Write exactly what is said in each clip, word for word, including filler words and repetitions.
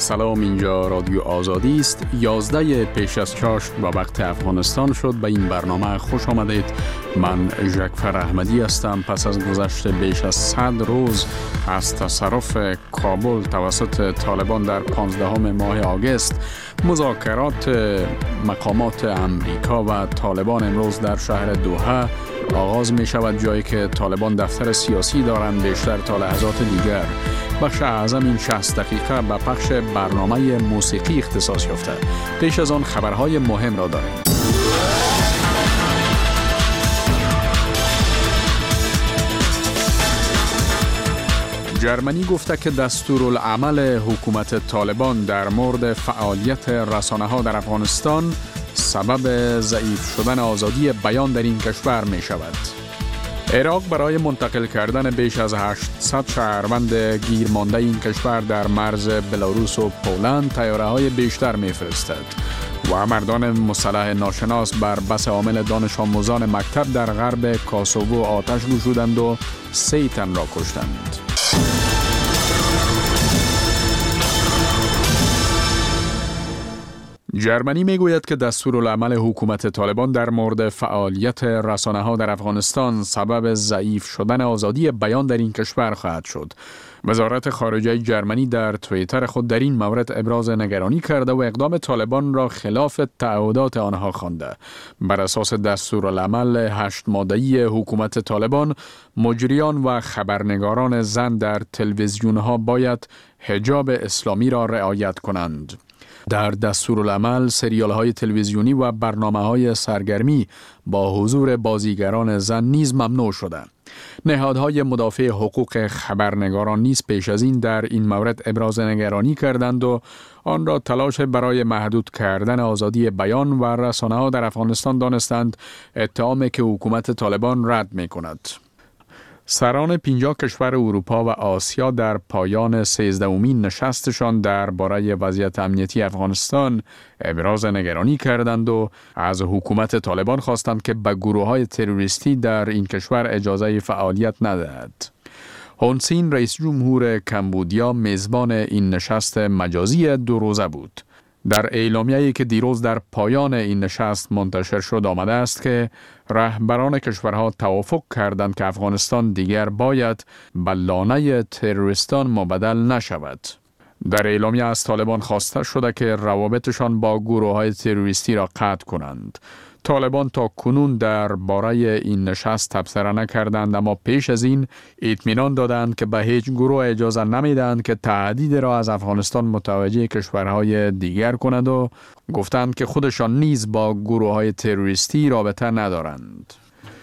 سلام، اینجا رادیو آزادی است. یازده پیش از چاشت و وقت افغانستان شد. به این برنامه خوش آمدید. من جعفر احمدی هستم. پس از گذشت بیش از صد روز از تصرف کابل توسط طالبان در پانزدهم ماه آگوست، مذاکرات مقامات امریکا و طالبان امروز در شهر دوحه آغاز می شود، جایی که طالبان دفتر سیاسی دارند. بیشتر تا لحظات دیگر بخش اعظم این شصت دقیقه به پخش برنامه موسیقی اختصاص یافته. پیش از آن خبرهای مهم را داریم. جرمنی گفته که دستورالعمل حکومت طالبان در مورد فعالیت رسانه‌ها در افغانستان سبب ضعیف شدن آزادی بیان در این کشور می شود. عراق برای منتقل کردن بیش از هشتصد شهروند گیرمانده این کشور در مرز بلاروس و پولند تیاره‌های بیشتر می‌فرستد و مردان مسلح ناشناس بر بس عامل دانش آموزان مکتب در غرب کاسوو آتش گشودند و سه تن را کشتند. جرمنی میگوید که دستورالعمل حکومت طالبان در مورد فعالیت رسانه‌ها در افغانستان سبب ضعیف شدن آزادی بیان در این کشور خواهد شد. وزارت خارجه جرمنی در توییتر خود در این مورد ابراز نگرانی کرده و اقدام طالبان را خلاف تعهدات آنها خوانده. بر اساس دستورالعمل هشت ماده‌ای حکومت طالبان، مجریان و خبرنگاران زن در تلویزیون‌ها باید حجاب اسلامی را رعایت کنند. در دستورالعمل سریال‌های تلویزیونی و برنامه‌های سرگرمی با حضور بازیگران زن نیز ممنوع شده. نهادهای مدافع حقوق خبرنگاران نیز پیش از این در این مورد ابراز نگرانی کردند و آن را تلاش برای محدود کردن آزادی بیان و رسانه‌ها در افغانستان دانستند، اتهامی که حکومت طالبان رد می‌کند. سران پنجاه کشور اروپا و آسیا در پایان سیزدهمین نشستشان درباره وضعیت امنیتی افغانستان ابراز نگرانی کردند و از حکومت طالبان خواستند که به گروه‌های تروریستی در این کشور اجازه فعالیت ندهد. هون سین رئیس جمهور کمبودیا میزبان این نشست مجازی دو روزه بود. در اعلامیه‌ای که دیروز در پایان این نشست منتشر شد آمده است که رهبران کشورها توافق کردند که افغانستان دیگر باید به لانه تروریستان مبدل نشود. در اعلامیه از طالبان خواسته شده که روابطشان با گروه‌های تروریستی را قطع کنند. طالبان تا کنون درباره این نشست تبصره نکردند، اما پیش از این اطمینان دادند که به هیچ گروه اجازه نمیدهند که تهدید را از افغانستان متوجه کشورهای دیگر کند و گفتند که خودشان نیز با گروه‌های تروریستی رابطه ندارند.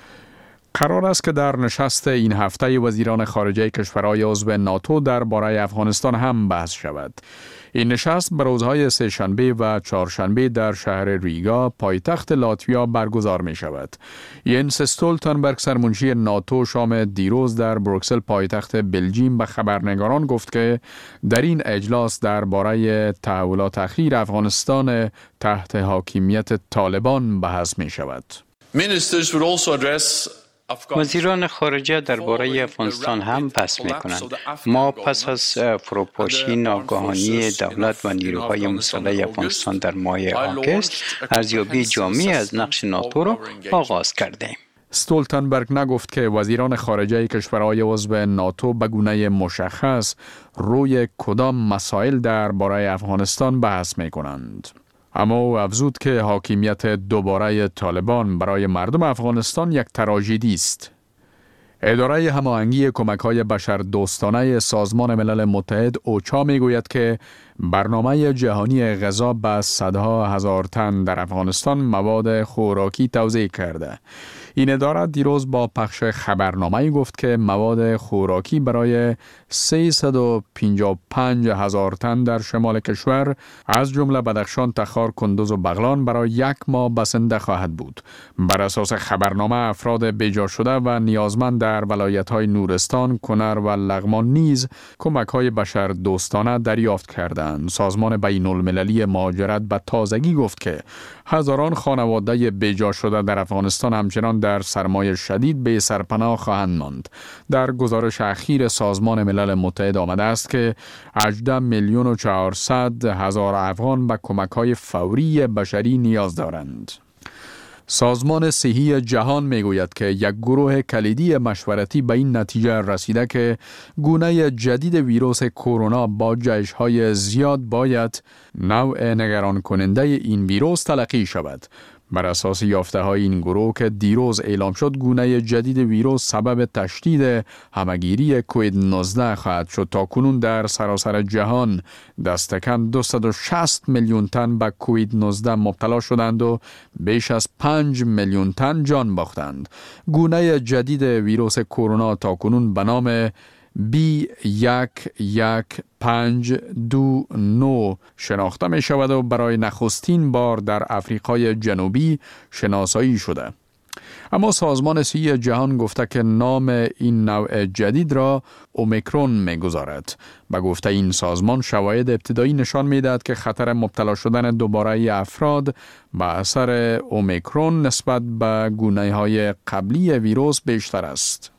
قرار است که در نشست این هفته وزیران خارجه کشورهای عضو ناتو درباره افغانستان هم بحث شود. این نشست به روزهای سه‌شنبه و چهارشنبه در شهر ریگا، پایتخت لاتویا برگزار می شود. ینس استولتنبرگ سرمنشی ناتو شام دیروز در بروکسل پایتخت بلژیم به خبرنگاران گفت که در این اجلاس درباره تحولات اخیر افغانستان تحت حاکمیت طالبان بحث می شود. Ministers would also address وزیران خارجه درباره افغانستان هم بحث می‌کنند. ما پس از فروپاشی ناگهانی دولت و نیروهای مسلح افغانستان در ماه آگوست، ارزیابی جامعی از نقش ناتو را آغاز کردیم. استولتنبرگ نگفت که وزیران خارجه کشورهای عضو ناتو به گونه مشخص روی کدام مسائل درباره افغانستان بحث می‌کنند. اما او افزود که حاکمیت دوباره طالبان برای مردم افغانستان یک تراژدی است. اداره هماهنگی کمک‌های بشردوستانه سازمان ملل متحد اوچا میگوید که برنامه جهانی غذا به صدها هزار تن در افغانستان مواد خوراکی توزیع کرده. این اداره دیروز با پخش خبرنامه‌ای گفت که مواد خوراکی برای سیصد و پنجاه و پنج هزار تن در شمال کشور از جمله بدخشان، تخار، کندوز و بغلان برای یک ماه بسنده خواهد بود. بر اساس خبرنامه افراد بیجا شده و نیازمند در ولایت‌های نورستان، کنر و لغمان نیز کمک‌های بشردوستانه دریافت کردند. سازمان بین‌المللی مهاجرت به تازگی گفت که هزاران خانواده بیجا شده در افغانستان همچنان در سرمایه شدید به سرپناه خواهند ماند. در گزارش اخیر سازمان ملل متحد آمده است که هجده میلیون و چهارصد هزار افغان به کمک‌های فوری بشری نیاز دارند. سازمان صحی جهان میگوید که یک گروه کلیدی مشورتی به این نتیجه رسیده که گونه جدید ویروس کرونا با جهش‌های زیاد باید نوع نگران کننده این ویروس تلقی شود. بر اساس یافته‌های این گروه که دیروز اعلام شد، گونه جدید ویروس سبب تشدید همگیری کووید نوزده خواهد شد. تا کنون در سراسر جهان دست کم دویست و شصت میلیون تن به کووید نوزده مبتلا شدند و بیش از پنج میلیون تن جان باختند. گونه جدید ویروس کرونا تا کنون به نام بی یک یک پنج دو نه شناخته می شود و برای نخستین بار در افریقای جنوبی شناسایی شده. اما سازمان صحی جهان گفته که نام این نوع جدید را اومیکرون می گذارد. به گفته این سازمان شواهد ابتدایی نشان می دهد که خطر مبتلا شدن دوباره افراد به اثر اومیکرون نسبت به گونه های قبلی ویروس بیشتر است.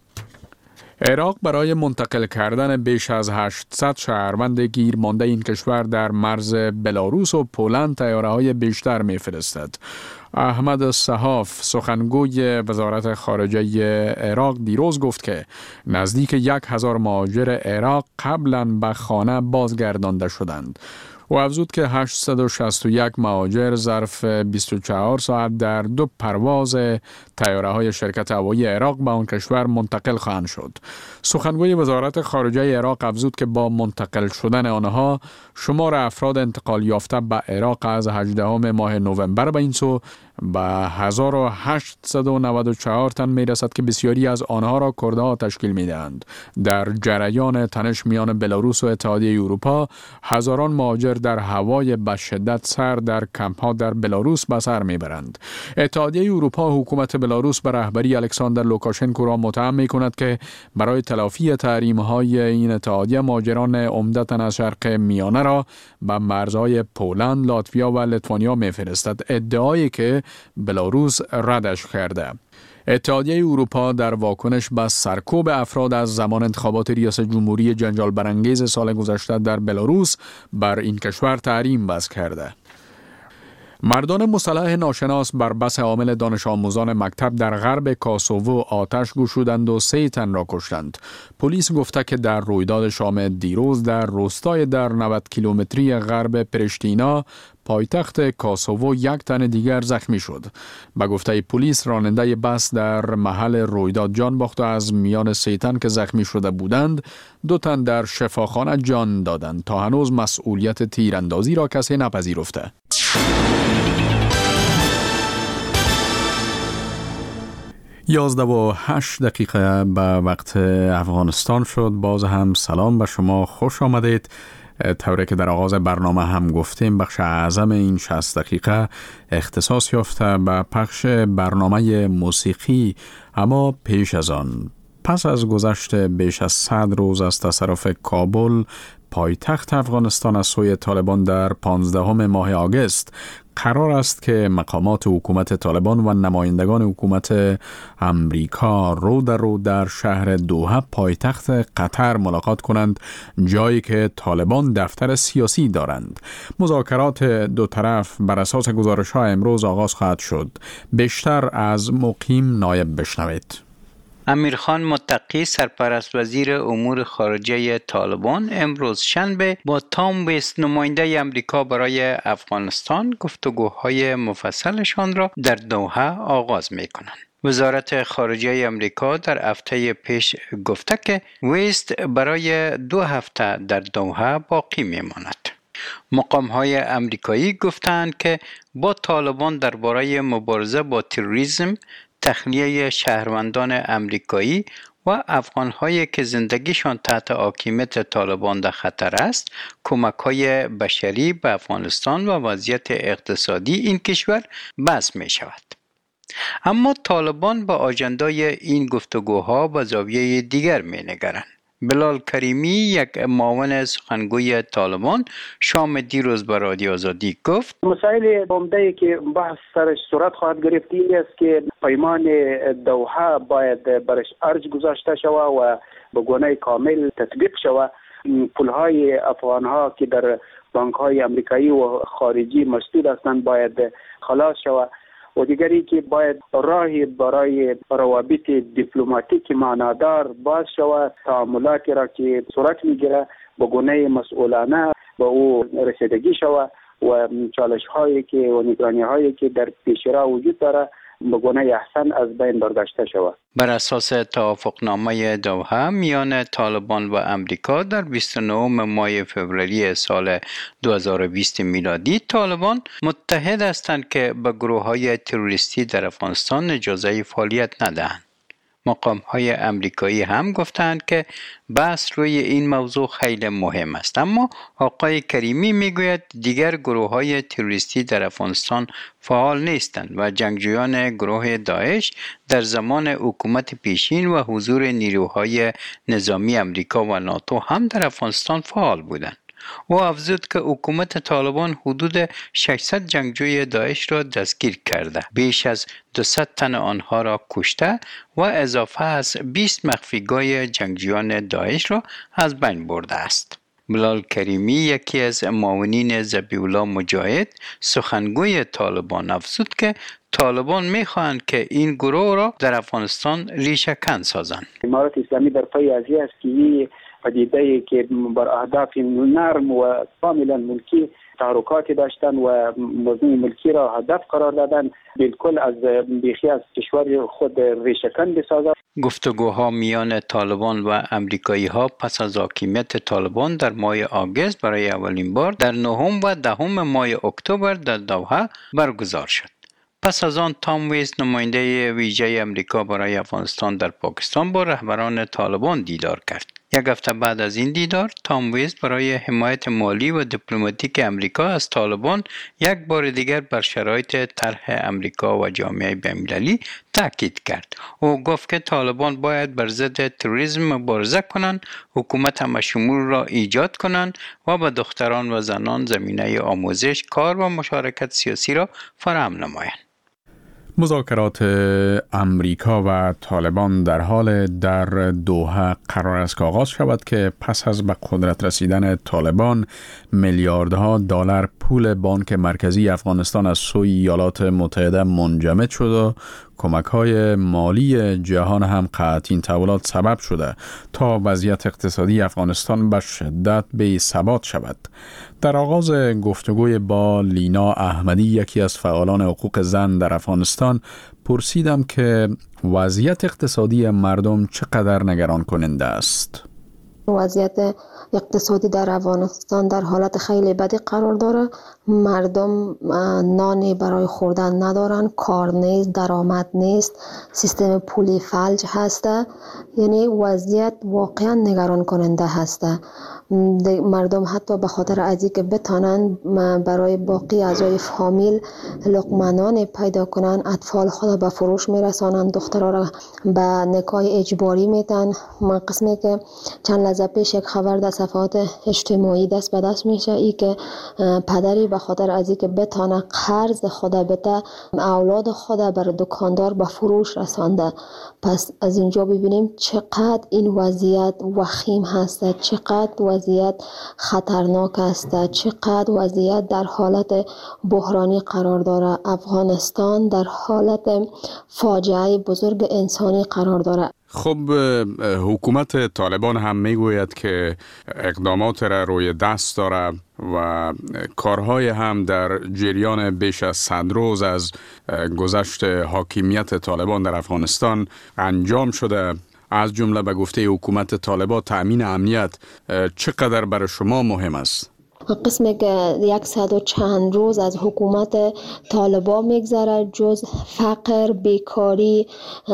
عراق برای منتقل کردن بیش از هشتصد شهروند گیر مانده این کشور در مرز بلاروس و پولند طیاره‌های بیشتر می‌فرستد. احمد صحاف سخنگوی وزارت خارجه عراق دیروز گفت که نزدیک یک هزار مهاجر عراق قبلاً به خانه بازگردانده شدند. و افزود که هشتصد و شصت و یک مهاجر ظرف بیست و چهار ساعت در دو پرواز طیاره‌های شرکت هوایی عراق به آن کشور منتقل خواهند شد. سخنگوی وزارت خارجه عراق افزود که با منتقل شدن آنها شمار افراد انتقال یافته به عراق از هجدهم ماه نوامبر به این سو به هزار و هشتصد و نود و چهار تن می رسد که بسیاری از آنها را کردها تشکیل می دهند. در جریان تنش میان بلاروس و اتحادیه اروپا، هزاران مهاجر در هوای به شدت سرد در کمپ‌ها در بلاروس به سر میبرند. اتحادیه اروپا حکومت بلاروس به رهبری الکساندر لوکاشنکو را متهم می کند که برای تلافی تحریم‌های این اتحادیه مهاجران عمدتاً از شرق میانه را به مرزهای پولند، لاتویا و لیتوانیا میفرستد، ادعایی که بلاروس ردش کرده. اتحادیه اروپا در واکنش به سرکوب افراد از زمان انتخابات ریاست جمهوری جنجال برانگیز سال گذشته در بلاروس بر این کشور تحریم وضع کرده. مردان مسلح ناشناس بر بس حامل دانش آموزان مکتب در غرب کاسوو آتش گشودند و سه تن را کشتند. پلیس گفته که در رویداد شام دیروز در روستای در نود کیلومتری غرب پرشتینا پایتخت کاسوو یک تن دیگر زخمی شد. به گفته پلیس راننده بس در محل رویداد جان باخت و از میان سه تن که زخمی شده بودند دو تن در شفاخانه جان دادند. تا هنوز مسئولیت تیراندازی را کسی نپذیرفته. یازده و هشت دقیقه به وقت افغانستان شد. باز هم سلام به شما، خوش آمدید. طوری که در آغاز برنامه هم گفتیم، بخش اعظم این شصت دقیقه اختصاص یافته به پخش برنامه موسیقی. اما پیش از آن، پس از گذشت بیش از صد روز از تصرف کابل پایتخت افغانستان از سوی طالبان در پانزدهم ماه آگوست، قرار است که مقامات حکومت طالبان و نمایندگان حکومت امریکا رو در رو در شهر دوحه پایتخت قطر ملاقات کنند، جایی که طالبان دفتر سیاسی دارند. مذاکرات دو طرف بر اساس گزارش‌ها امروز آغاز خواهد شد. بیشتر از مقیم نایب بشنوید. امیرخان متقی سرپرست وزیر امور خارجه طالبان امروز شنبه با تام ویست نماینده امریکا برای افغانستان گفتگوهای مفصلشان را در دوحه آغاز می کنند. وزارت خارجه امریکا در هفته پیش گفته که ویست برای دو هفته در دوحه باقی می ماند. مقام‌های امریکایی گفتند که با طالبان درباره مبارزه با تروریسم، تخلیه شهروندان امریکایی و افغان‌هایی که زندگیشان تحت حاکمیت طالبان در خطر است، کمک‌های بشری به افغانستان و وضعیت اقتصادی این کشور بحث می‌شود. اما طالبان با آژندای این گفتگوها به زاویه دیگر می‌نگرند. بلال کریمی یک معاون سخنگوی طالبان شام دیروز به رادیو آزادی گفت مسائل عمده که بحث سرش صورت خواهد گرفت این است که پیمان دوحه باید برش ارج گذاشته شود و به گونه کامل تطبیق شود. پولهای افغانها که در بانک‌های آمریکایی و خارجی مسدود هستند باید خلاص شود و دیگری که باید راهی برای روابط دیپلماتیک معنادار باز شود. تعاملاتی را که صورت میگیره به گونه مسئولانه به او رسیدگی شود و چالش هایی که و نگرانی هایی که در پیش رو وجود داره به گونه احسن از بین برداشته شود. بر اساس توافقنامه دوحه میان طالبان و امریکا در بیست و نهم ماه فوریه سال دو هزار و بیست میلادی طالبان متحد هستند که به گروه‌های تروریستی در افغانستان اجازه فعالیت ندهند. مقام‌های امریکایی هم گفتند که بحث روی این موضوع خیلی مهم است، اما آقای کریمی میگوید دیگر گروه‌های تروریستی در افغانستان فعال نیستند و جنگجویان گروه داعش در زمان حکومت پیشین و حضور نیروهای نظامی امریکا و ناتو هم در افغانستان فعال بودند. او افزود که حکومت طالبان حدود ششصد جنگجوی داعش را دستگیر کرده، بیش از دویست تن آنها را کشته و اضافه از بیست مخفیگاه جنگجویان داعش را از بین برده است. بلال کریمی یکی از معاونین ذبیح الله مجاهد سخنگوی طالبان افزود که طالبان می‌خواهند که این گروه را در افغانستان ریشه کن سازند. امارات اسلامی در پی از این است که پدیده‌ای که بر اهداف نرم و کاملا ملکی تحرکاتی داشتن و موضوع ملکی را هدف قرار دادن بالکل از بیخی از کشور خود ریشه‌کن بسازد. گفتگوها میان طالبان و امریکایی ها پس از حاکمیت طالبان در ماه آگوست برای اولین بار در نهم و دهم ماه اکتبر در دوحه برگزار شد. پس از آن تام ویز نماینده ویژه امریکا برای افغانستان در پاکستان با رهبران طالبان دیدار کرد. یک هفته بعد از این دیدار، تام ویز برای حمایت مالی و دیپلماتیک امریکا از طالبان یک بار دیگر بر شرایط طرح امریکا و جامعه بین‌المللی تاکید کرد. او گفت که طالبان باید بر ضد تروریسم مبارزه کنند، حکومت همشمول را ایجاد کنند و به دختران و زنان زمینه آموزش، کار و مشارکت سیاسی را فراهم نمایند. مذاکرات امریکا و طالبان در حال در دوحه قرار است که آغاز شود که پس از به قدرت رسیدن طالبان میلیاردها دلار پول بانک مرکزی افغانستان از سوی ایالات متحده منجمد شد و کمک‌های مالی جهان هم قطع این تحولات سبب شده تا وضعیت اقتصادی افغانستان به شدت بی ثبات شود. در آغاز گفتگوی با لینا احمدی، یکی از فعالان حقوق زن در افغانستان، پرسیدم که وضعیت اقتصادی مردم چقدر نگران کننده است. وضعیت اقتصادی در افغانستان در حالت خیلی بدی قرار داره. مردم نانی برای خوردن ندارن، کار نیست، درآمد نیست، سیستم پولی فلج هسته. یعنی وضعیت واقعا نگران کننده هسته. مردم حتی به خاطر ازی که بتانن برای باقی اعضای فامیل لقمه‌نان پیدا کنن، اطفال خود به فروش میرسانن، دخترها را به نکاح اجباری میدن. من قسمی که چند لحظه پیش یک خبر در صفحات اجتماعی دست به دست میشه، ای که پدری به خاطر ازی که بتانه قرض خود بده، اولاد خود بر دکاندار به فروش رسانده. پس از اینجا ببینیم چقدر این وضعیت وخیم هست، چقدر وضعیت خطرناک است، چقدر وضعیت در حالت بحرانی قرار داره. افغانستان در حالت فاجعه بزرگ انسانی قرار داره. خب حکومت طالبان هم میگوید که اقدامات را روی دست داره و کارهای هم در جریان بیش از صد روز از گذشت حاکمیت طالبان در افغانستان انجام شده. از جمله به گفته حکومت طالبان تأمین امنیت چقدر برای شما مهم است؟ قسمی که یکصد و چند روز از حکومت طالبان میگذره، جز فقر، بیکاری،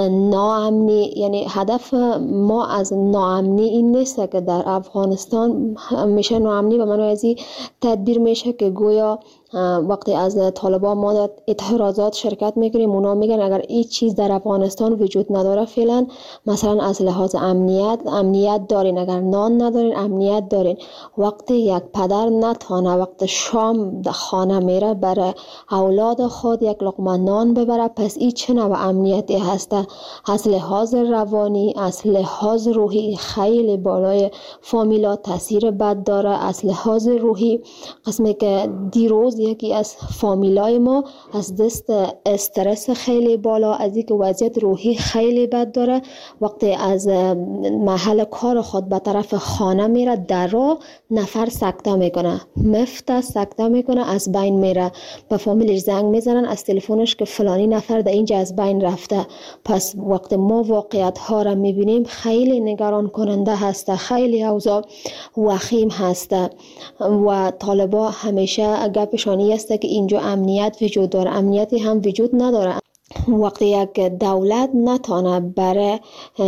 ناامنی. یعنی هدف ما از ناامنی این نیست که در افغانستان میشه ناامنی به معنی ازی تدبیر میشه که گویا وقتی از طالبان ما در اعتراضات شرکت میکنیم، اونا میگن اگر این چیز در افغانستان وجود نداره فعلا، مثلا از لحاظ امنیت امنیت دارین، اگر نان ندارین امنیت دارین. وقتی یک پدر نتانه وقت شام در خانه میره برای اولاد خود یک لقمه نان ببره، پس این چه نوع امنیتی هسته؟ از لحاظ روانی، از لحاظ روحی خیلی بالای فامیلا تاثیر بد داره. از لحاظ روحی قسمی که دیروز یکی از فامیلای ما از دست استرس خیلی بالا، از اینکه وضعیت روحی خیلی بد داره، وقتی از محل کار خود به طرف خانه میره در راه نفر سکته میکنه، مفته سکته میکنه، از بین میره. به فامیلش زنگ میزنن از تلفنش که فلانی نفر در اینجا از بین رفته. پس وقتی ما واقعیت ها را میبینیم خیلی نگران کننده هسته، خیلی اوضاع وخیم هسته و طالبا همیشه گپشانی است که اینجا امنیت وجود داره. امنیتی هم وجود نداره. وقتی یک دولت نتانه برای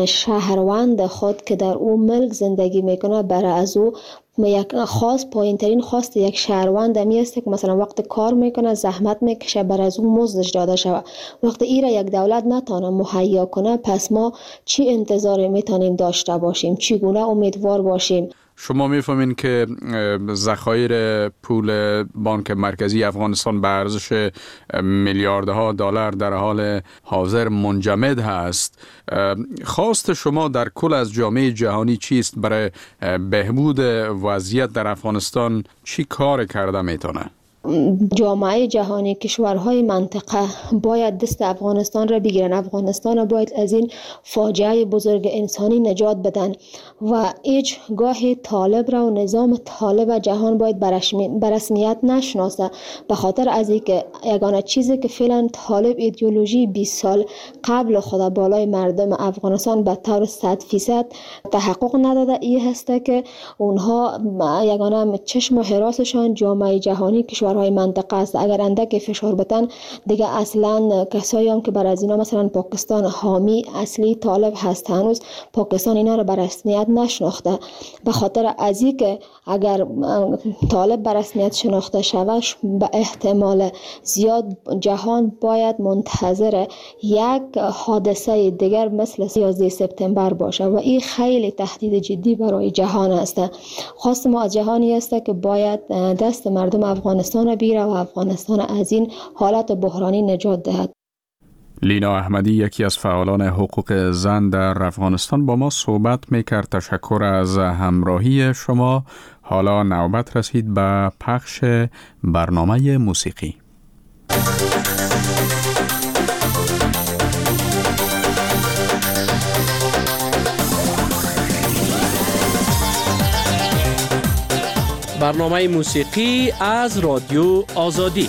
شهروند خود که در اون ملک زندگی میکنه برای از او یک خاص پایینترین خواست یک شهروند می است که مثلا وقت کار میکنه زحمت میکشه برای از اون مزدش داده شود، وقتی ای را یک دولت نتانه مهیا کنه، پس ما چی انتظاری میتونیم داشته باشیم؟ چگونه امیدوار باشیم؟ شما میفهمین که ذخایر پول بانک مرکزی افغانستان به ارزش میلیاردها دلار در حال حاضر منجمد هست. خواست شما در کل از جامعه جهانی چیست برای بهبود وضعیت در افغانستان؟ چی کار کرده میتونه؟ جامعه جهانی، کشورهای منطقه باید دست افغانستان را بگیرن. افغانستان را باید از این فاجعه بزرگ انسانی نجات بدن و هیچ گاهی طالب را و نظام طالب جهان باید برسمیت نشناسه، به خاطر از اینکه یگانه چیزی که فعلا طالب ایدئولوژی بیست سال قبل خود بالای مردم افغانستان به طور صد فیصد تحقق نداده، این هسته که اونها یگانه چشم و حراسشان جامعه جهانی کشور های منطقه است. اگر اندک فشار بتن دیگه اصلا کسایی هم که بر از اینا مثلا پاکستان حامی اصلی طالب هست، هنوز پاکستان اینا رو به رسمیت نشناخته. به خاطر از این که اگر طالب به رسمیت شناخته شود به احتمال زیاد جهان باید منتظر یک حادثه دیگر مثل یازده سپتامبر باشه و این خیلی تهدید جدی برای جهان است. خواست ما از جهانی است که باید دست مردم افغانستان بیره و افغانستان از این حالت بحرانی نجات دهد. لینا احمدی، یکی از فعالان حقوق زن در افغانستان، با ما صحبت میکرد. تشکر از همراهی شما. حالا نوبت رسید به پخش برنامه موسیقی. برنامه موسیقی از رادیو آزادی.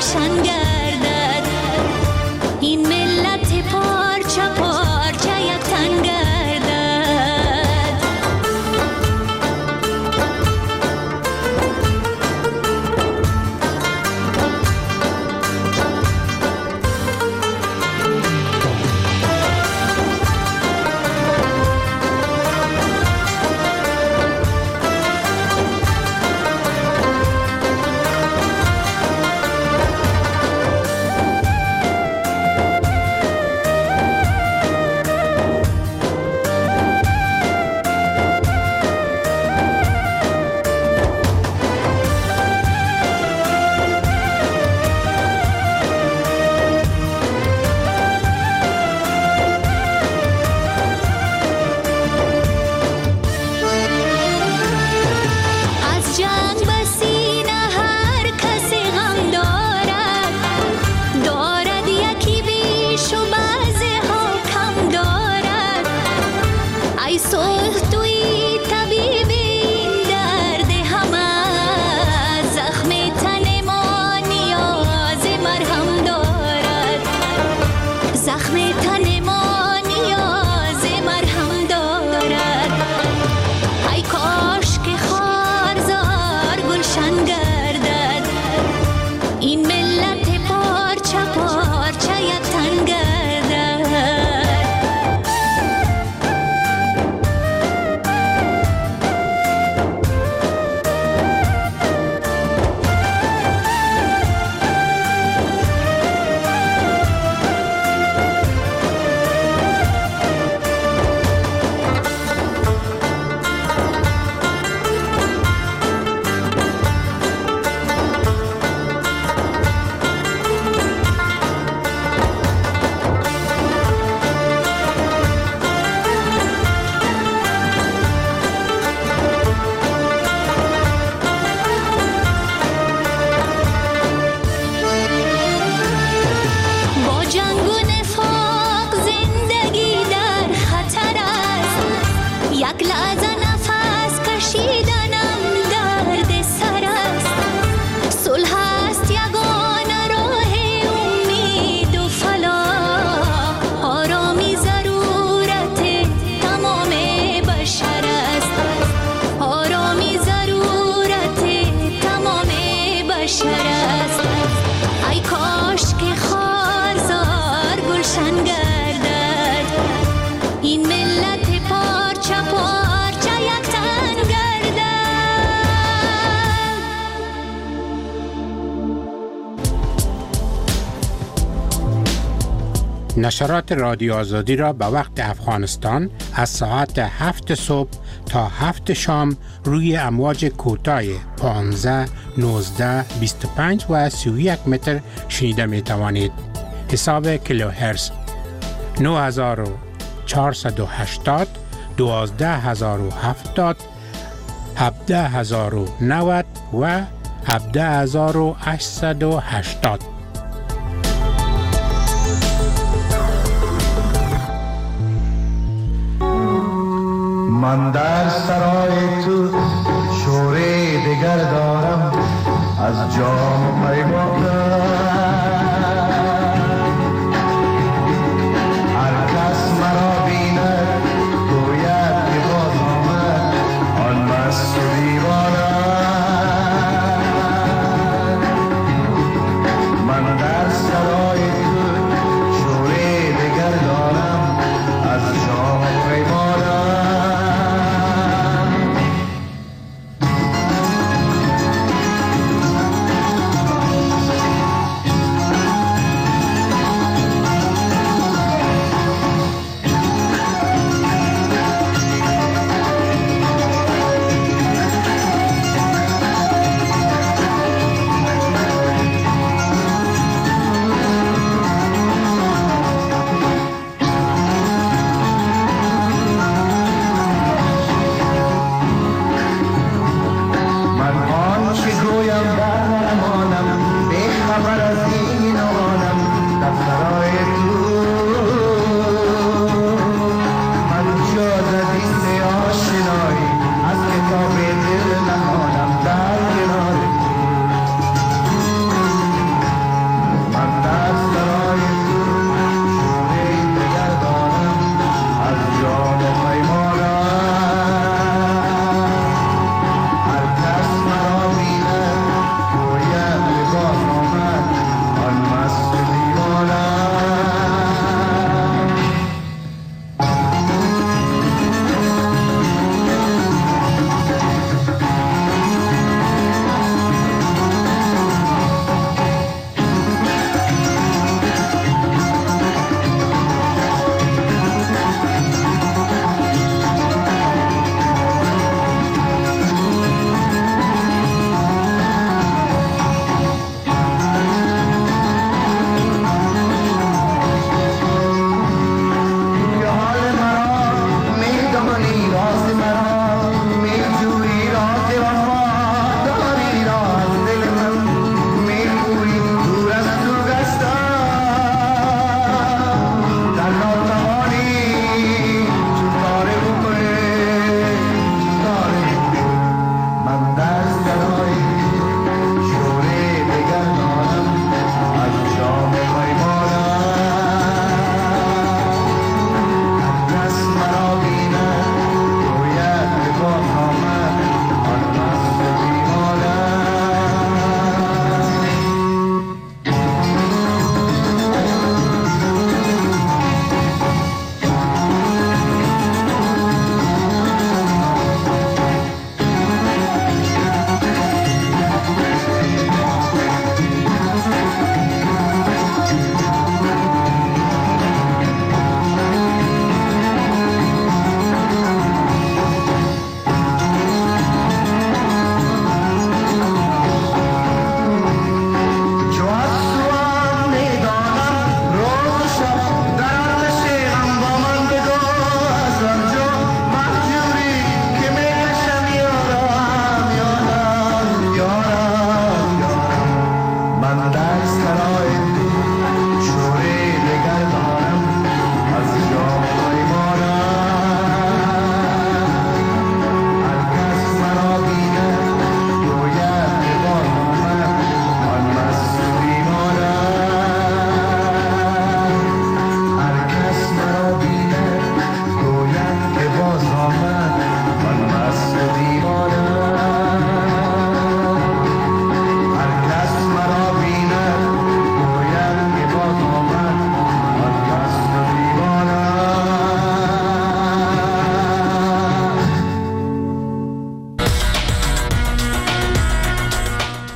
گلشن گردد، این ملت پارچه پارچه یک تن گردد. نشرات رادیو آزادی را به وقت افغانستان از ساعت هفت صبح تا هفت شام روی امواج کوتاه پانزده، نوزده، بیست و پنج و سی و یک متر شنیده می توانید. حساب کیلوهرتز نه هزار و چهارصد و هشتاد، دوازده هزار و هفتاد، هفده هزار و نود و هفده هزار و هشتصد و هشتاد. من در سرای تو شوره دگر دارم از جام پیمان، هر کس مرا بیند گوید که باز آمد آن مست و دیوانه. من در سرای تو شوره دگر دارم از جام پیمان.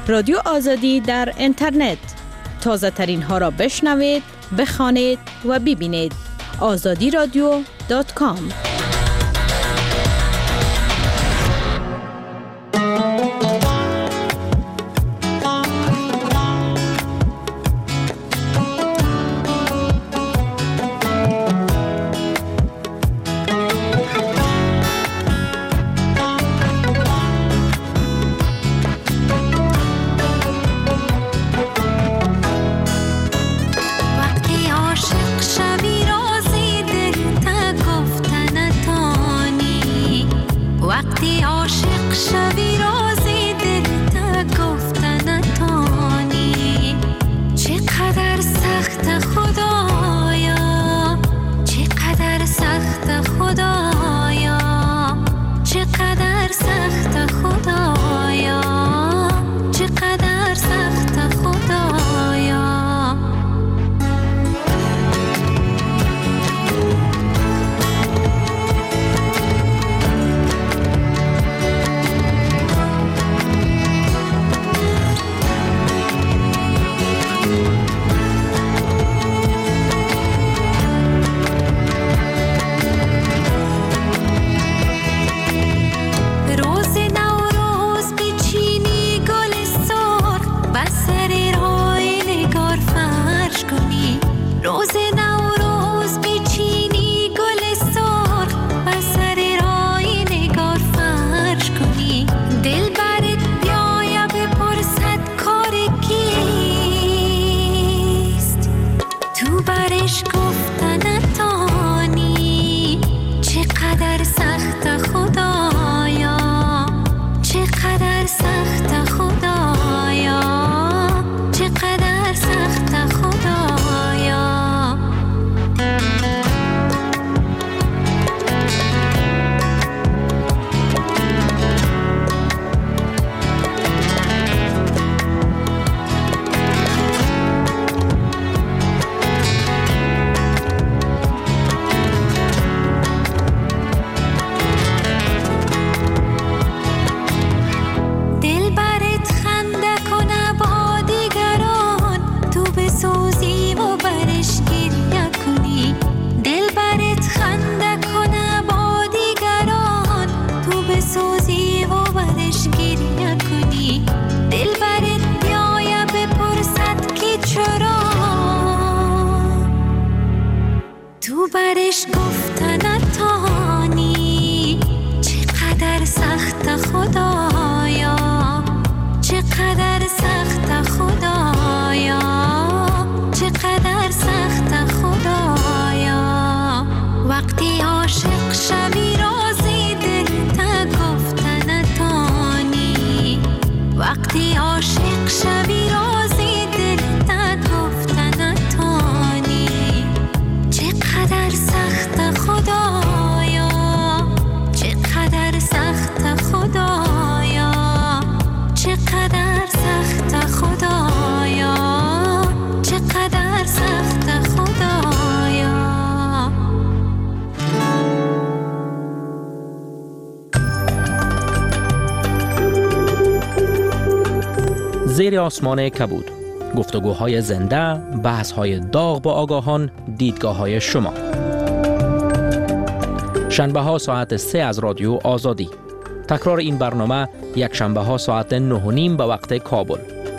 رادیو آزادی در اینترنت. تازه ترین ها را بشنوید، بخوانید و ببینید. آزادی رادیو دات کام. برش گفتن نتانی چقدر سخت خدایا، چقدر سخت خدایا، چقدر سخت خدایا. وقتی عاشق شوی رازی دل تا گفتن نتانی، وقتی عاشق شوی رازی دل تا گفتن نتانی. چقدر سخت خدایا، چقدر سخت خدایا، چقدر سخت خدایا، چقدر سخت خدایا. زیر آسمان کبود، گفتگوهای زنده، بحث‌های داغ با آگاهان، دیدگاه‌های شما. شنبه‌ها ساعت سه از رادیو آزادی. تکرار این برنامه یک شنبه‌ها ساعت نه و نیم به وقت کابل.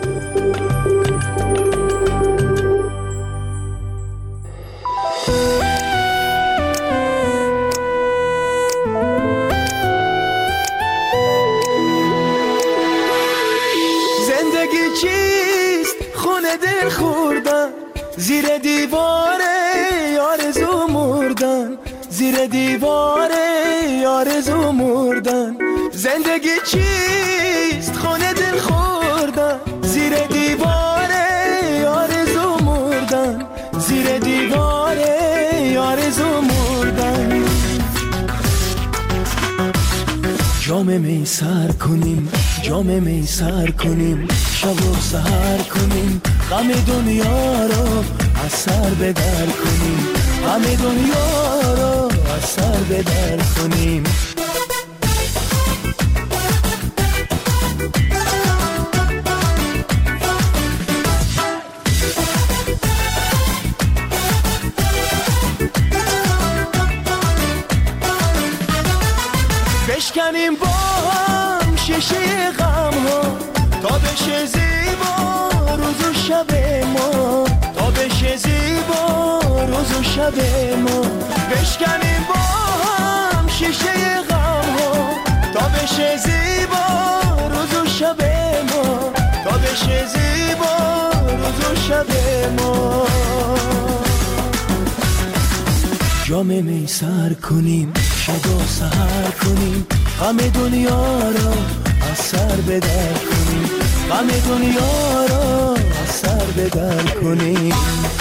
زندگی چیست؟ خونه دل خوردن، زیر دیواره آرزو مردن، زیر دیواره آرزو مردن. زندگی چیست؟ خونه دل خوردن، زیر دیواره آرزو مردن، زیر دیواره آرزو مردن. جام می سر کنیم، جام می سر کنیم، شب و سحر کنیم، غم دنیا رو از سر بدر کنیم، غم دنیا رو از سر بدر کنیم. بشکنیم با هم شیشه غم ها تا بشه زیبا روز و شب ما، تا بشه زیبا روز و شب ما. بشکنیم با هم شیشه غم ها تا بشه زیبا روز و شب ما، تا بشه زیبا روز و شب ما. جام می سر کنیم شب و سحر کنیم، غم دنیا را از سر بدر کنیم، غم دنیا را از سر بدر کنیم.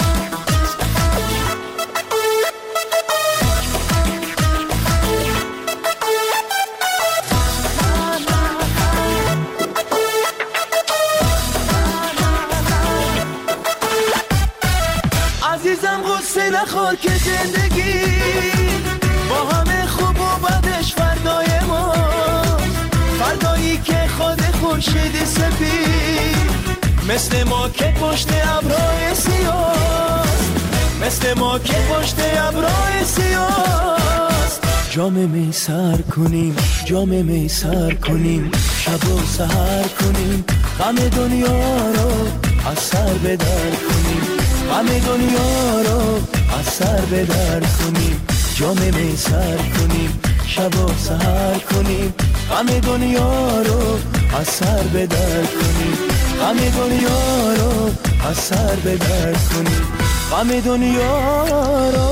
عزیزم غصه نخور که زندگی با همه خوب و بدش فردای ما، فردایی که خود خورشید سپید مثل ما که پشت ابرهای سیاست، مثل ما که پشت ابرهای سیاست. جام می سر کنیم، جام می سر کنیم، شب و سحر کنیم، غم دنیا رو از سر بدر کنیم، غم دنیا رو از سر بدر کنیم. جام می سر کنیم شب و سحر کنیم، غم دنیا رو از سر بدر کنیم، غم دنیا رو از سر بدر کنیم، غم دنیا رو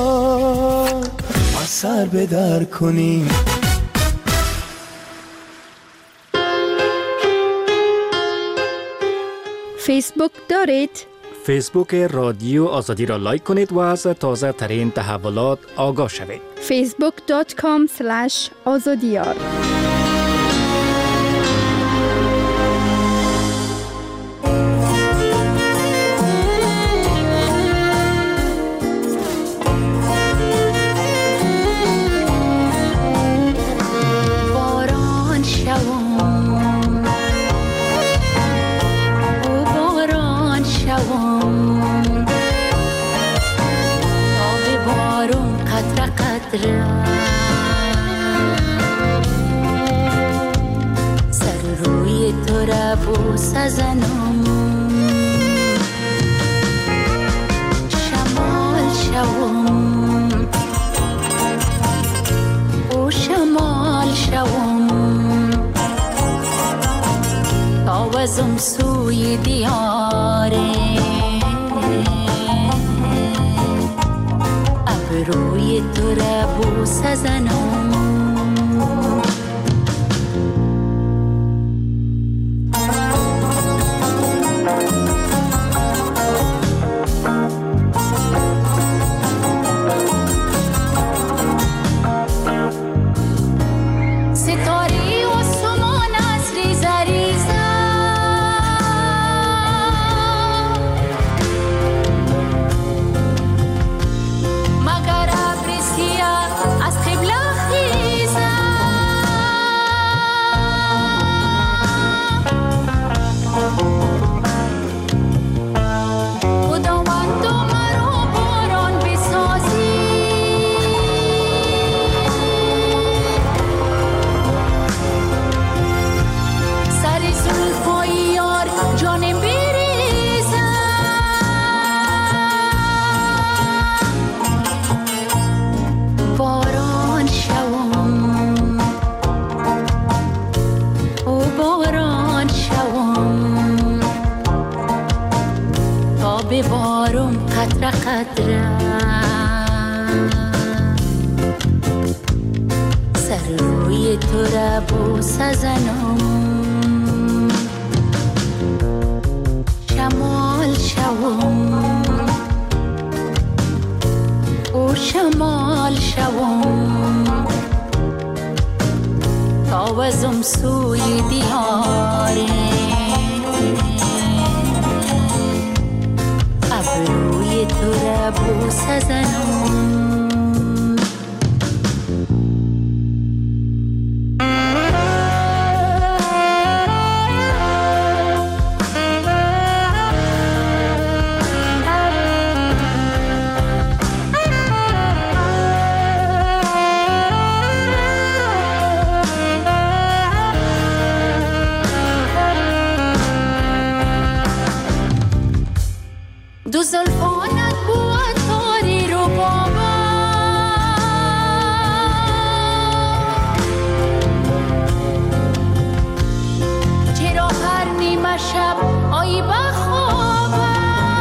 از سر بدر کنیم. فیسبوک دارید؟ فیسبوک رادیو آزادی را لایک کنید و از تازه ترین تحولات آگاه شوید. فیسبوک دات کام اسلش آزادیار. سر روی تو را بوس زنم، شمال شوم او شمال شوم، تاوزم سوی دیاره روی تو را بوس زنم. ستاره و سمان از ریزه ریزه ببارم قطره قطره، سر روی تو را بوس زنم، شمال شوم او شمال شوم، تاوزم سوی دیاره روی تو را بوس زنم. دو زلفانت بود تاری رو بابا چرا هر نیمه شب آیی بخوابم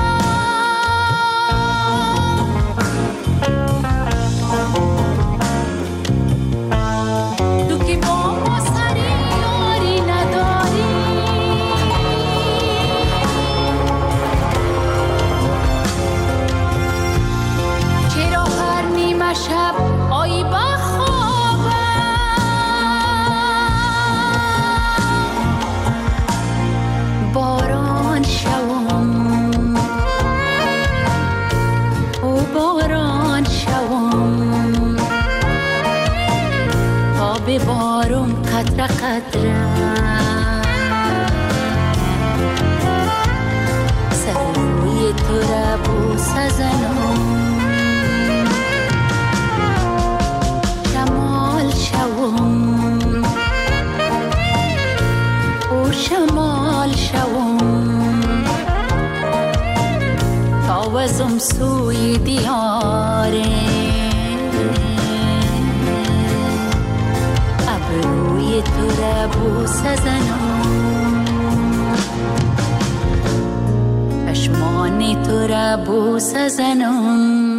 تو که با ما سری یاری نداری چرا هر نیمه شب آیی بخوابم باران شوم او باران شوم تا ببارم قطره قطره سر روی تو را بوسه زنم شمال شوم او شمال شوم تا وزم سوی دیاره ابروی تو را بوسه زنم چشمان تو را بوسه زنم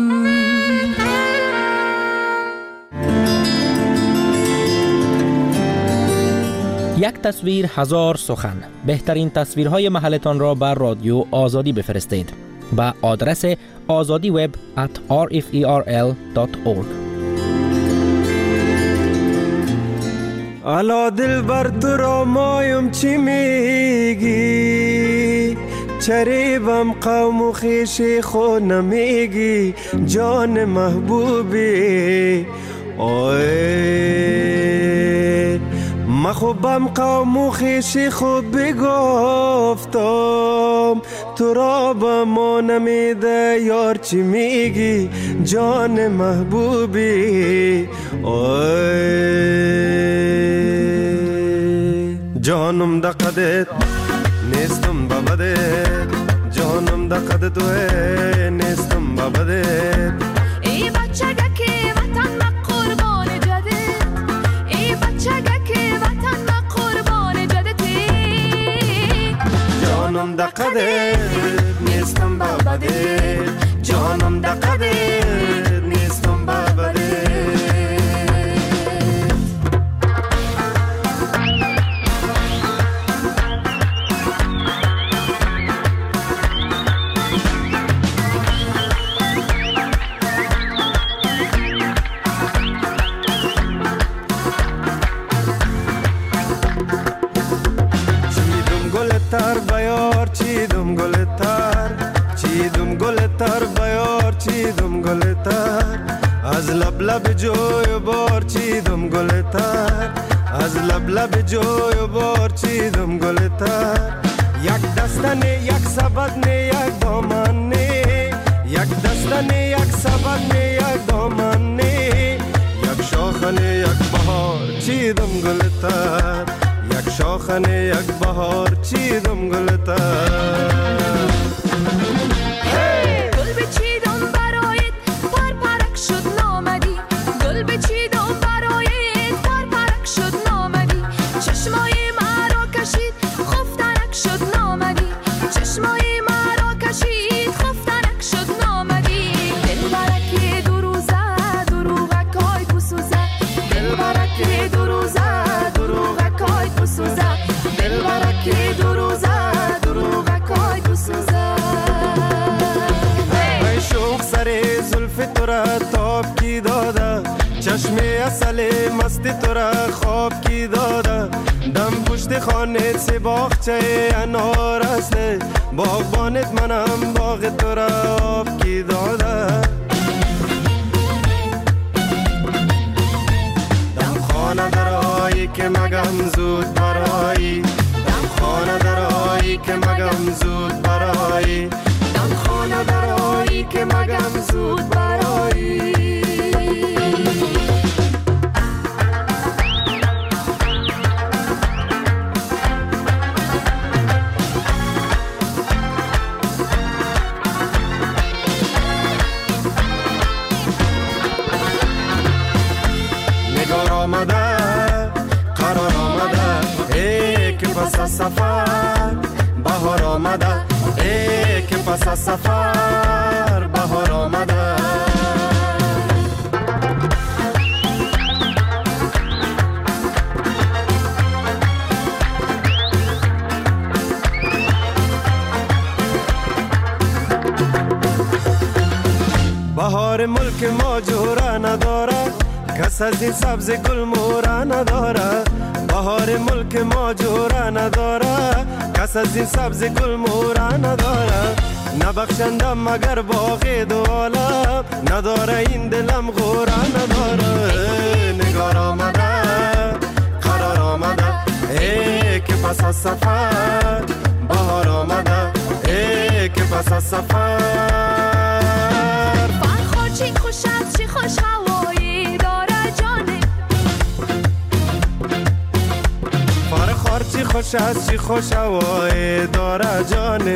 یک تصویر هزار سخن. بهترین تصویرهای محلتان را بر رادیو آزادی بفرستید به آدرس azadi web at r f e r l dot org. الا دل بر تو را مایم چی میگی چریبم قوم و خیشی خود نمیگی جان محبوبی اوه مخوبم قوم و خیشی خود بگفتم تو را با ما نمیده یار چی میگی جان محبوبی اوه جانم دقدت نیستم ببدت جانم دقدت توه نیستم ببدت ای بچگه که وطن ما قربان جدت ای بچگه که وطن ما قربان جدتی جانم دقدت نیستم ببدت جانم دقدت نیستم ببدت تر بیار چیدم گل تر چیدم گل تر بیار چیدم گل تر از لب لب جوی بار چیدم گل تر از لب لب جوی بار چیدم گل تر یک دستن یک سبد نه یک دامن نه یک دستن یک سبد نه یک دامن نه یک شاخن یک بهار چیدم گل تر یک شاخن یک بهار چیدم گل تر گل بچیدم برایت پر پرک شد نامدی گل بچیدم برایت پر پرک شد نامدی چشمای مرا کشید خفتنک شد نامدی چشمای مرا کشید خفتنک شد نامدی دل برک دو روزه دروغکای بسوزه دل برک دو روزه دروغکای بسوزه دل برک دو روزه دروغکای بسوزه ای شوق سر زلف تو را تاب کی داده چشم اصل مست تو را خواب کی داده دم پشت خانه سی باغچه انار است باغبانت منم باغ تو را آب کی داده دم خانه درایی که مگم زود برایی دم خانه درایی که مگم زود برایی دم خانه درایی که مگم زود برایی سفر بهار آمده، ای که پس از سفر بهار آمده. بهار ملک ما جورا نداره، کس از این سبز گل مورا نداره. بهار ملک ما جورا نداره، کس از این سبز گل مورا نداره. نبخشنده مگر باغ دو عالم، نداره این دلم غورا نداره. نگار آمده قرار آمده، ای که پس از سفر بهار آمده، ای که پس از سفر. چی خوش است چی خوش هوایی داره جانه، فرخار چی خوش است چی خوش هوایی داره جانه.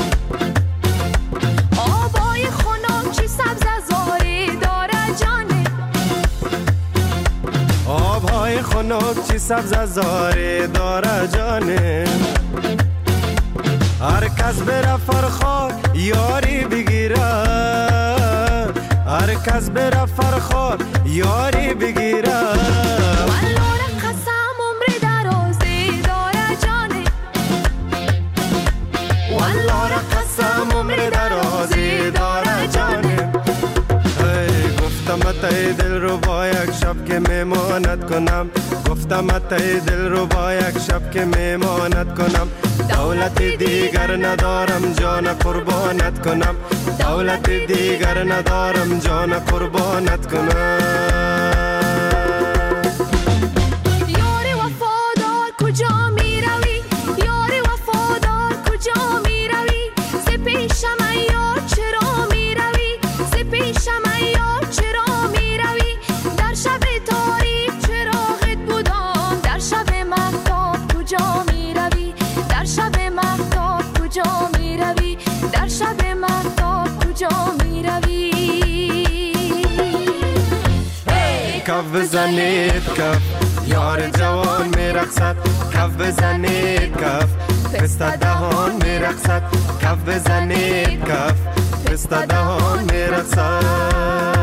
آبای خنک چی سبز زاری داره جانه، آبهای خنک چی سبز زاری داره جانه. هر کس بره فرخار یاری بگیره، هر کس بره فرخار یاری بگیره. والله قسم عمر درازی داره جانه، والله قسم عمر درازی داره جانه. ای گفتم اتای دل رو با یک شب که میمانت کنم، گفتم اتای دل رو با یک شب که میمانت کنم. دولت دیگر ندارم جان قربانت کنم، دولت دیگر ندارم جان قربانت کنم. یاری وفادار کجا می روی، یاری وفادار کجا می روی. ز پیشم ای یار چرا می روی، ز پیشم ای یار چرا می روی. در شب تاریک چراغت بودم، در شب مهتاب کجا می روی، در شب مهتاب کجا می روی، در شب مهتاب کجا می روی. کف بزنید کف یار جوان می رقصد، کف بزنید کف پسته دهان می رقصد، کف بزنید کف پسته دهان می رقصد.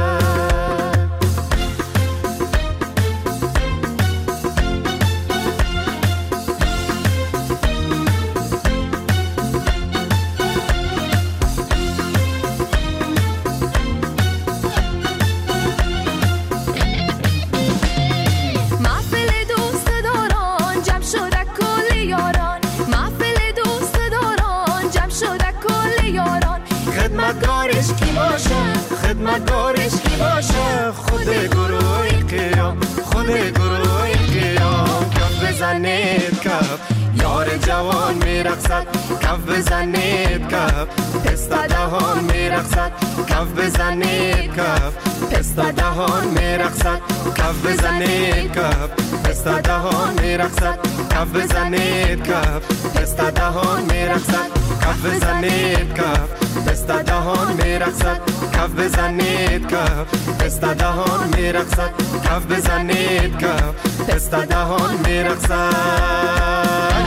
خدمتگارش کی باشه، خدمتگارش کی باشه. خود گروه قیام، خود گروه قیام. کف بزنید کف یار جوان می رقصد، کف بزنید کف پسته دهان می رقصد، کف بزنید کف پسته دهان می رقصد، کف بزنید کف پسته دهان می رقصد، کف بزنید کف پسته دهان می رقصد، کف بزنید کف پسته دهان می رقصد، کف بزنید کف پسته دهان می رقصد، کف بزنید کف پسته دهان می رقصد.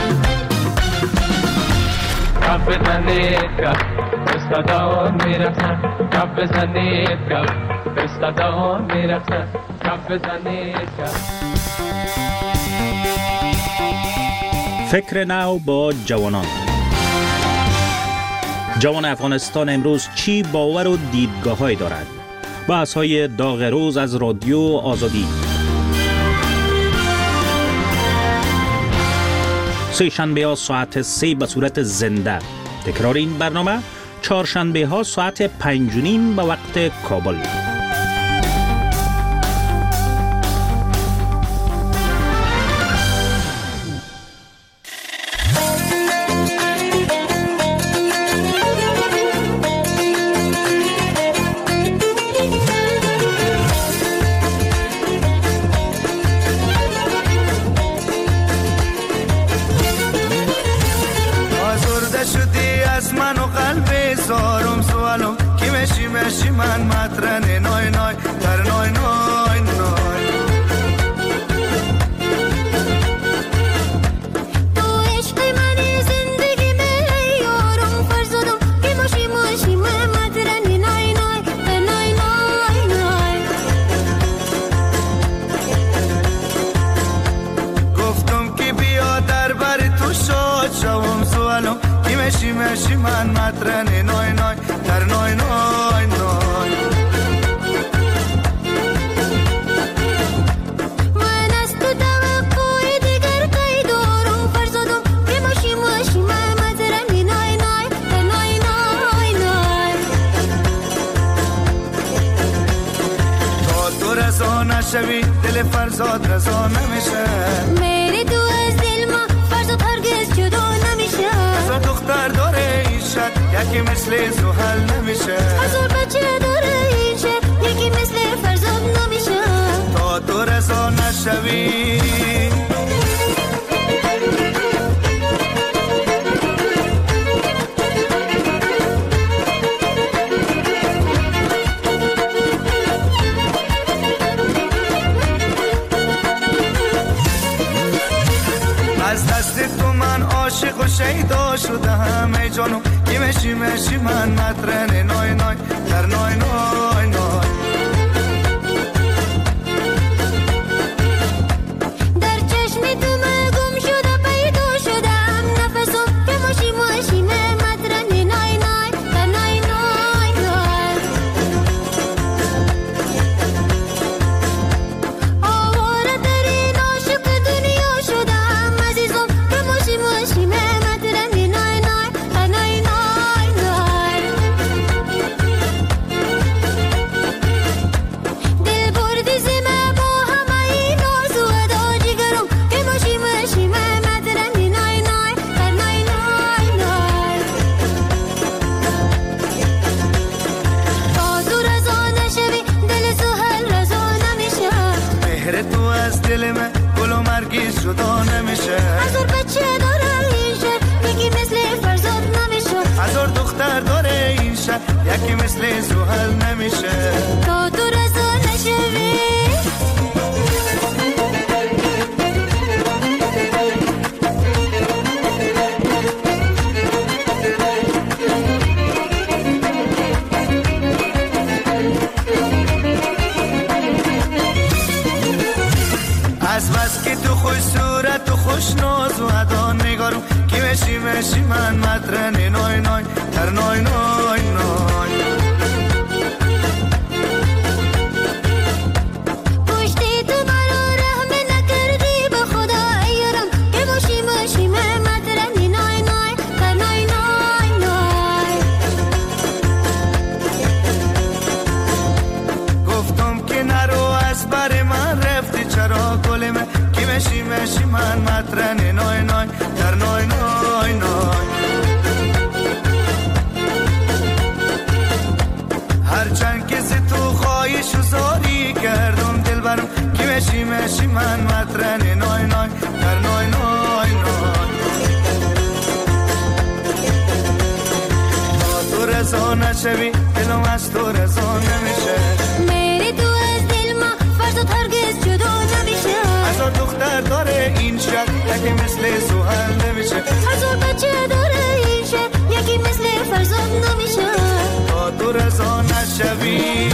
کف بزنید کف پسته دهان می رقصد، کف بزنید کف پسته دهان می رقصد، کف بزنید کف. فکر نو با جوانان. جوان افغانستان امروز چی باور و دیدگاه‌هایی دارد؟ بحث‌های داغ روز از رادیو آزادی. سه شنبه ها ساعت سه به صورت زنده. تکرار این برنامه چهارشنبه ها ساعت پنج و نیم به وقت کابل. من مطرن نای نای در نای نای نای تو عشق من سوالم کی مشی مشی من مطرن نوی نوی در نوی نوی نوی من از تو توقع دیگر قید دارم فرزادم کی مشی مشی من مطرن نوی نوی در نوی نوی نوی تا تو رضا نشوی دل فرزاد رضا نمیشه میری تو از دل ما فرزاد هرگز جدا نمیشه هزار دختر داره این شهر یکی مثل زحل نمیشه هزار بچه داره این شهر یکی مثل فرزاد نمیشه تا تو رضا نشوی از دست تو من عاشق و شیدا شدم ای جانو کی مشی مشی من مطرن نوی نوی در نوی نوی نوی در چشم تو من گم شده پیدا شدم نفسم که مشی مشی من مطرن نوی نوی در نوی نوی نوی آواره در این عاشق دنیا شدم عزیزم که مشی مشی من مطرن نوی نوی در نوی نوی نوی دل بردی زمه با همه این آرزو ادا جگرم که مشی مشی من مطرن نوی نوی در نوی نوی نوی تا تو رضا نشوی دل سهل رضا نمیشه مهر تو از دل من گل و مرگیز جدا نمیشه هزار بچه داره این شهر یکی مثل فرزاد نمیشه هزار دختر داره این شهر یکی مثل زحل نمیشه تا تو رضا نشوی از بس که تو خوش صورت و خوش ناز و ادا نگارم کی مشی مشی من مطرن نوی نوی در نوی نوی نوی پشتی تو برا رحم نکردی به خدا ایارم که مشی مشی من مطرن نوی نوی در نوی نوی نوی گفتم که نرو از بر من رفتی چرا گل من کی مشی مشی من مطرن نوی نوی در نوی نوی نوی هرچند که ز تو خواهش و زاری کردم دل برم کی مشی مشی من مطرن نوی نوی در نوی نوی نوی تا تو رضا نشوی دلم از تو رضا نمیشه میری تو از دل ما فرزاد هرگز جدا نمیشه هزار دختر داره این شهر یکی مثل زحل نمیشه هزار بچه داره این شهر یکی مثل فرزاد نمیشه تا تو رضا نشوی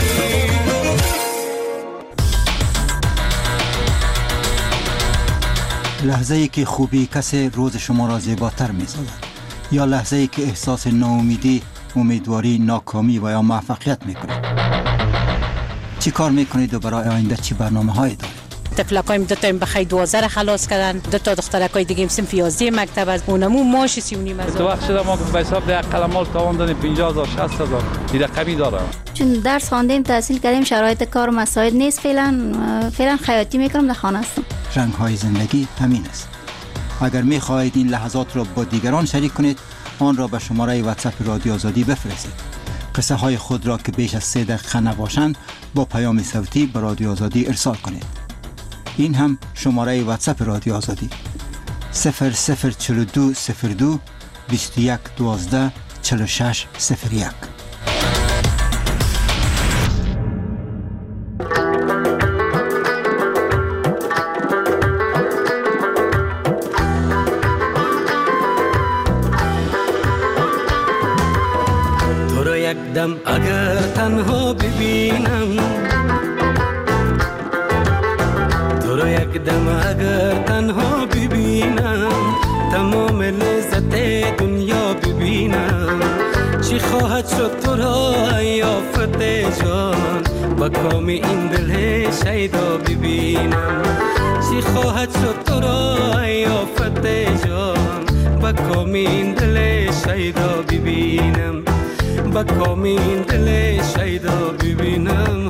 لحظه ای که خوبی کسی روز شما را زیباتر می سازد یا لحظه ای که احساس ناامیدی، امیدواری، ناکامی و یا موفقیت می کنید. چی کار می کنید و برای آینده چی برنامه هایی دارید؟ تفلکایم دو تا بخیر دوازده را خلاص کردن، دو تا دخترکای دیگه صنف یازده مکتب از اونمو ماش سی و نیم هزار. تو وقت شده ما به حساب ده قلمال تاوان دادیم پنجاه هزار شصت هزار این رقمی داره. چون درس خواندیم تحصیل کردیم شرایط کار مساعد نیست فعلا فعلا خیاطی میکنم در خانه هستم. رنگ های زندگی همین است. اگر می خواهید این لحظات را با دیگران شریک کنید آن را به شماره واتساپ رادیو آزادی بفرستید. قصه های خود را که بیش از سه دقیقه نباشند با پیام صوتی به رادیو آزادی ارسال کنید. این هم شماره واتساپ رادیو آزادی صفر صفر چهل و دو صفر دو بیست و یک دوازده چهل و شش صفر یک. تو رو یک دم اگر تنها ببینم، تو رو یک دم اگر تنها ببینم، تمام لذت دنیا ببینم. چی خواهد شد تو را یافت جان با کام این دل شیدا ببینم. چی خواهد شد تو را یافت جان با کام این دل شیدا ببینم. با کام این دل شیدا ببینم.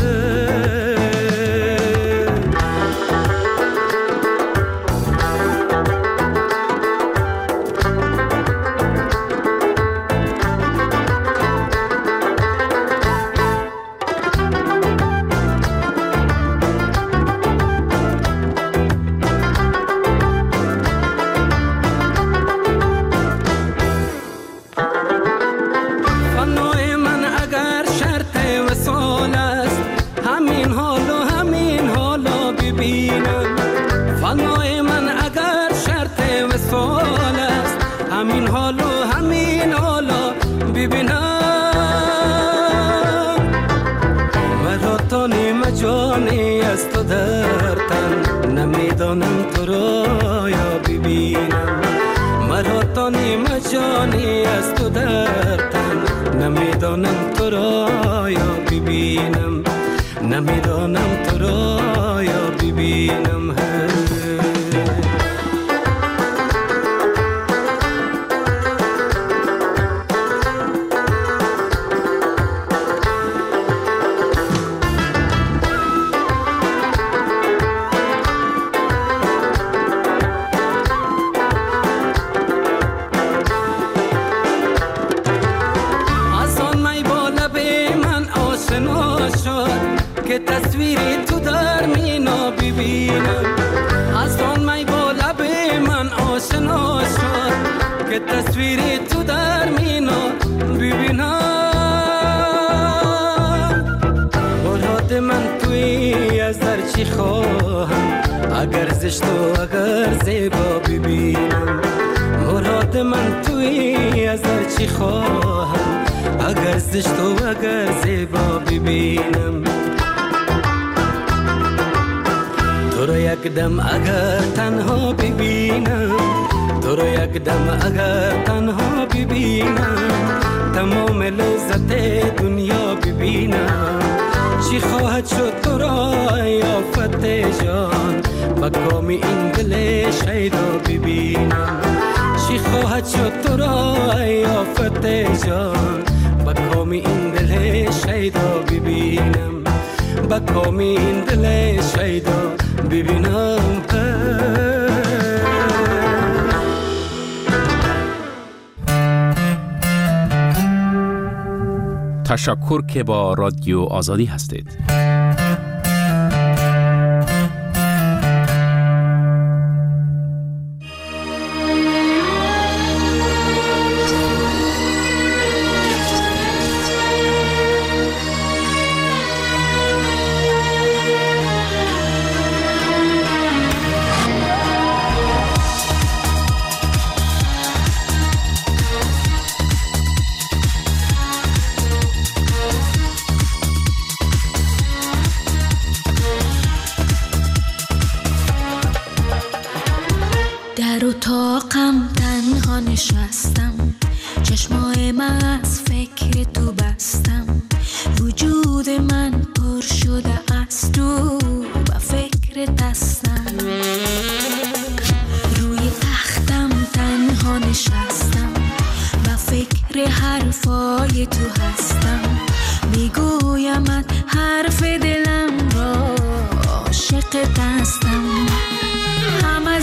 نمیدانم تو را یا ببینم. مرا تا نیم جانی از تو در تن. نمیدانم تو را یا ببینم. نمیدانم تو را یا ببینم. که تصویری تو در مینا ببینم. از آن می با لب من آشنا شد که تصویری تو در مینا ببینم. مراد من توی از در چی خواهم اگر زشت و اگر زیبا ببینم. مراد من توی از در چی خواهم اگر زشت و اگر زیبا ببینم. تو رو یک دم اگر تنها ببینم. تو رو یک دم اگر تنها ببینم. تمام لذت دنیا ببینم. چی خواهد شد تو را یافت جان با کام این دل شیدا ببینم. چی خواهد شد تو را یافت جان با کام این دل شیدا ببینم. با کام این دل شیدا ببینم. تشکر که با رادیو آزادی هستید. در اتاقم تنها نشستم. چشمای من از فکر تو بستم. وجود من پر شده از تو و فکر دستم. روی تختم تنها نشستم و فکر حرفای تو هستم. میگویمت حرف دلم را عاشق دستم. هم از